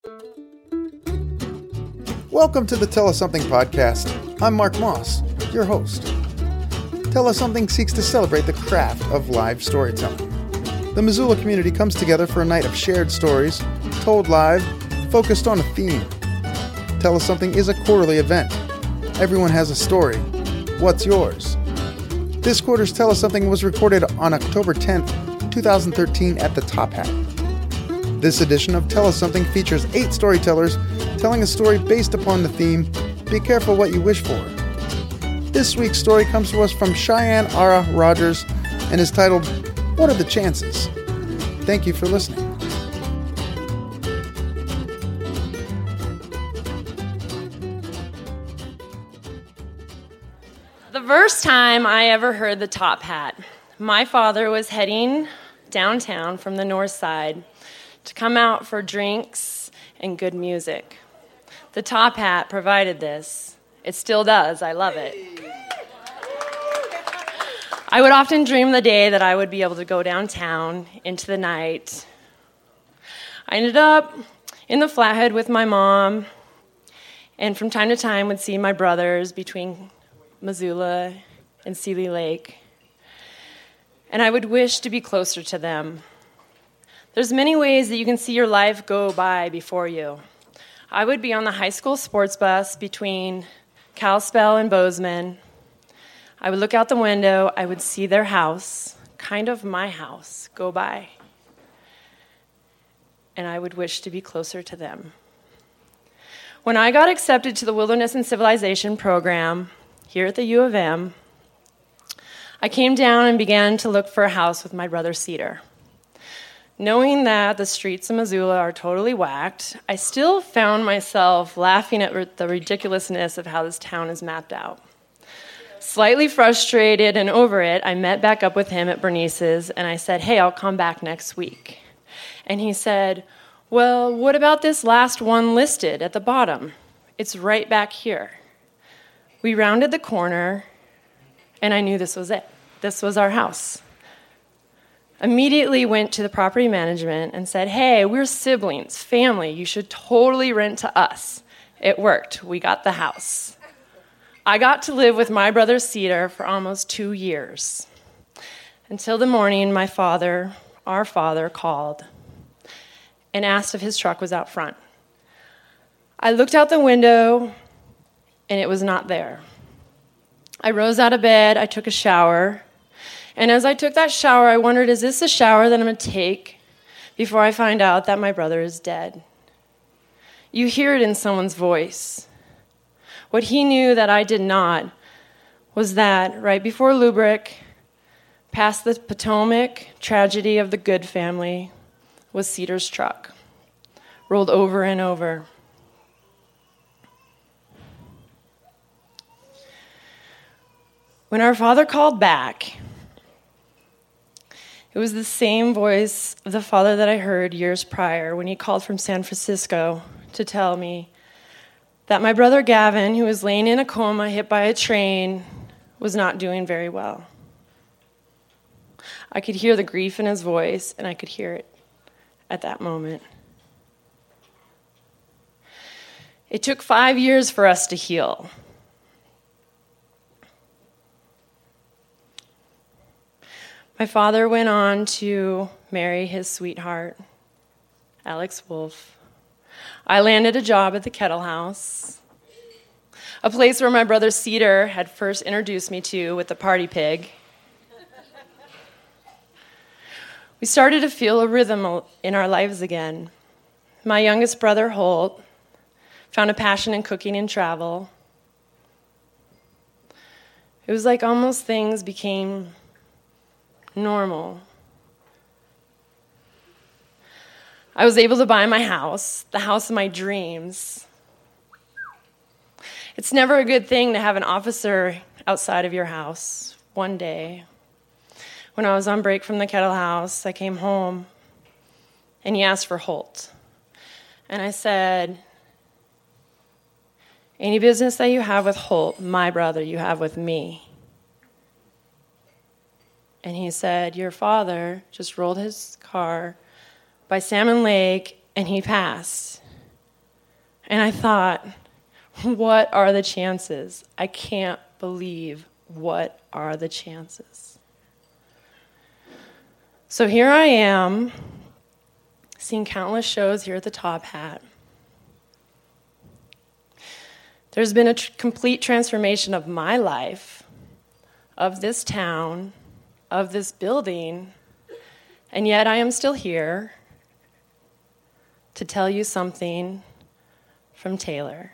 Welcome to the Tell Us Something podcast. I'm Mark Moss, your host. Tell Us Something seeks to celebrate the craft of live storytelling. The Missoula community comes together for a night of shared stories, told live, focused on a theme. Tell Us Something is a quarterly event. Everyone has a story. What's yours? This quarter's Tell Us Something was recorded on October 10th, 2013 at the Top Hat. This edition of Tell Us Something features 8 storytellers telling a story based upon the theme, Be Careful What You Wish For. This week's story comes to us from Cheyenne Ara Rogers and is titled, What Are the Chances? Thank you for listening. The first time I ever heard the Top Hat, my father was heading downtown from the north side to come out for drinks and good music. The Top Hat provided this. It still does. I love it. I would often dream the day that I would be able to go downtown into the night. I ended up in the Flathead with my mom, and from time to time would see my brothers between Missoula and Seeley Lake. And I would wish to be closer to them. There's many ways that you can see your life go by before you. I would be on the high school sports bus between Kalispell and Bozeman. I would look out the window, I would see their house, kind of my house, go by. And I would wish to be closer to them. When I got accepted to the Wilderness and Civilization program here at the U of M, I came down and began to look for a house with my brother Cedar. Knowing that the streets of Missoula are totally whacked, I still found myself laughing at the ridiculousness of how this town is mapped out. Slightly frustrated and over it, I met back up with him at Bernice's, and I said, hey, I'll come back next week. And he said, well, what about this last one listed at the bottom? It's right back here. We rounded the corner, and I knew this was it. This was our house. Immediately went to the property management and said, hey, we're siblings, family, you should totally rent to us. It worked. We got the house. I got to live with my brother Cedar for almost 2 years. Until the morning our father called and asked if his truck was out front. I looked out the window and it was not there. I rose out of bed, I took a shower. And as I took that shower, I wondered, is this a shower that I'm going to take before I find out that my brother is dead? You hear it in someone's voice. What he knew that I did not was that right before Lubrick, past the Potomac tragedy of the Good family, was Cedar's truck, rolled over and over. When our father called back, it was the same voice of the father that I heard years prior when he called from San Francisco to tell me that my brother Gavin, who was laying in a coma hit by a train, was not doing very well. I could hear the grief in his voice, and I could hear it at that moment. It took 5 years for us to heal. My father went on to marry his sweetheart, Alex Wolf. I landed a job at the Kettle House, a place where my brother Cedar had first introduced me to with the party pig. We started to feel a rhythm in our lives again. My youngest brother, Holt, found a passion in cooking and travel. It was like almost things became normal. I was able to buy my house, the house of my dreams. It's never a good thing to have an officer outside of your house. One day, when I was on break from the Kettle House, I came home, and he asked for Holt. And I said, any business that you have with Holt, my brother, you have with me. And he said, your father just rolled his car by Salmon Lake, and he passed. And I thought, what are the chances? I can't believe what are the chances. So here I am, seeing countless shows here at the Top Hat. There's been a complete transformation of my life, of this town, of this building, and yet I am still here to tell you something from Taylor.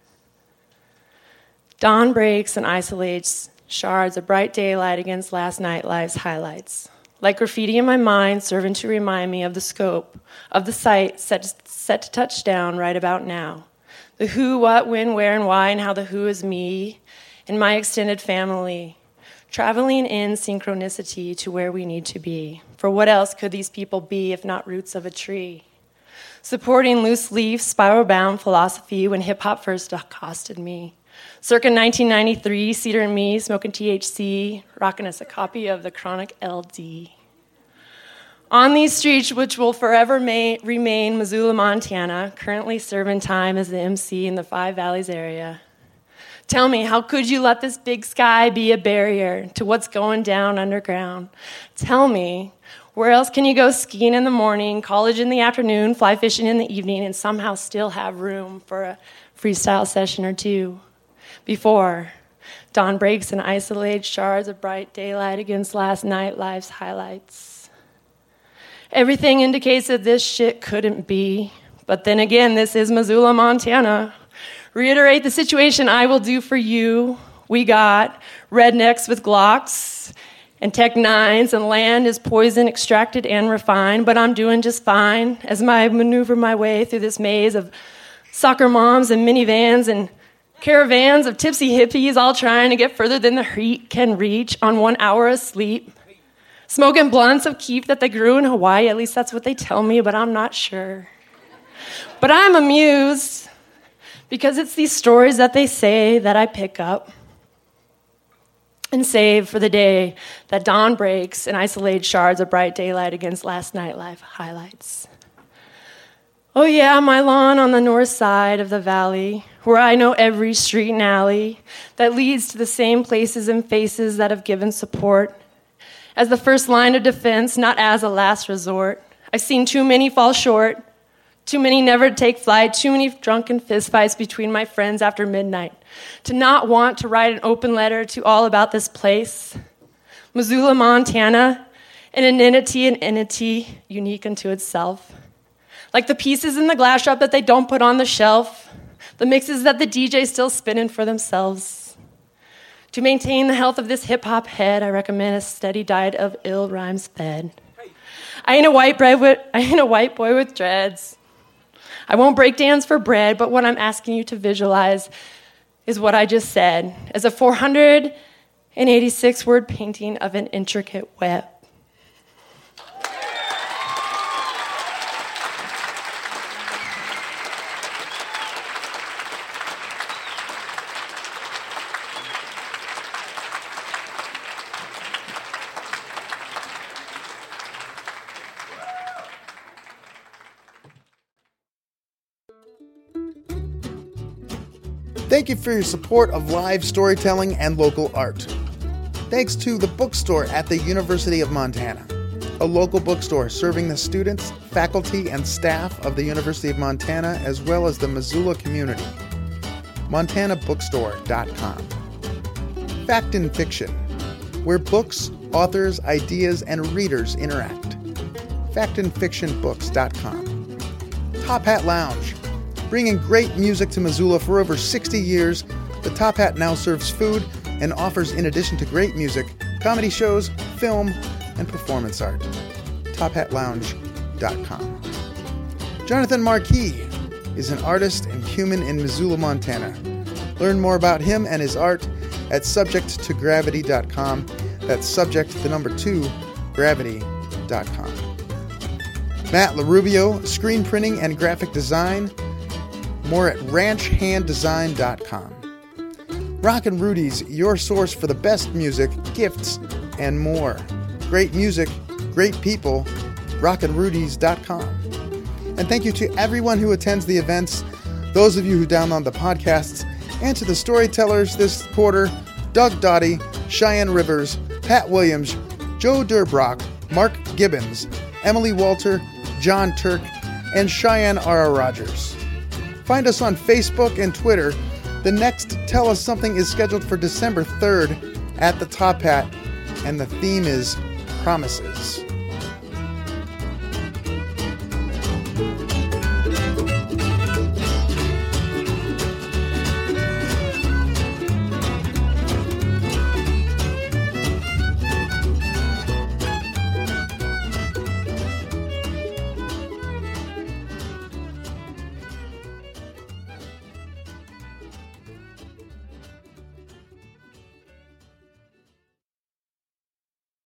Dawn breaks and isolates shards of bright daylight against last night's highlights. Like graffiti in my mind, serving to remind me of the scope of the site set to touch down right about now. The who, what, when, where, and why, and how the who is me and my extended family, traveling in synchronicity to where we need to be. For what else could these people be if not roots of a tree? Supporting loose-leaf, spiral-bound philosophy when hip-hop first accosted me. Circa 1993, Cedar and me smoking THC, rocking us a copy of the Chronic LD. On these streets, which will forever remain Missoula, Montana, currently serving time as the MC in the Five Valleys area. Tell me, how could you let this big sky be a barrier to what's going down underground? Tell me, where else can you go skiing in the morning, college in the afternoon, fly fishing in the evening, and somehow still have room for a freestyle session or two? Before dawn breaks and isolates shards of bright daylight against last night's highlights. Everything indicates that this shit couldn't be. But then again, this is Missoula, Montana. Reiterate the situation I will do for you. We got rednecks with Glocks and Tech 9s, and land is poison extracted and refined, but I'm doing just fine as I maneuver my way through this maze of soccer moms and minivans and caravans of tipsy hippies, all trying to get further than the heat can reach on 1 hour of sleep. Smoking blunts of keef that they grew in Hawaii, at least that's what they tell me, but I'm not sure. But I'm amused because it's these stories that they say that I pick up and save for the day that dawn breaks and isolates shards of bright daylight against last night's highlights. Oh yeah, my lawn on the north side of the valley, where I know every street and alley that leads to the same places and faces that have given support as the first line of defense, not as a last resort. I've seen too many fall short, too many never take flight, too many drunken fistfights between my friends after midnight, to not want to write an open letter to all about this place. Missoula, Montana, an entity unique unto itself. Like the pieces in the glass shop that they don't put on the shelf, the mixes that the DJ's still spinning for themselves. To maintain the health of this hip-hop head, I recommend a steady diet of ill rhymes fed. I ain't a white boy with dreads. I won't break dance for bread, but what I'm asking you to visualize is what I just said, as a 486-word painting of an intricate web. Thank you for your support of live storytelling and local art. Thanks to the bookstore at the University of Montana, a local bookstore serving the students, faculty, and staff of the University of Montana, as well as the Missoula community. MontanaBookstore.com. Fact and Fiction, where books, authors, ideas, and readers interact. FactandFictionBooks.com. Top Hat Lounge, bringing great music to Missoula for over 60 years. The Top Hat now serves food and offers, in addition to great music, comedy shows, film, and performance art. TopHatLounge.com. Jonathan Marquis is an artist and human in Missoula, Montana. Learn more about him and his art at subject2gravity.com. That's subject2gravity.com. Matt LaRubio, screen printing and graphic design. More at ranchhanddesign.com. Rockin' Rudy's, your source for the best music, gifts, and more. Great music, great people, rockinrudys.com. And thank you to everyone who attends the events those of you who download the podcasts, and to the storytellers this quarter, Doug Doughty, Cheyenne Rivers, Pat Williams, Joe Durbrock, Mark Gibbons, Emily Walter, John Turk, and Cheyenne R. Rogers. Find us on Facebook and Twitter. The next Tell Us Something is scheduled for December 3rd at the Top Hat, and the theme is Promises.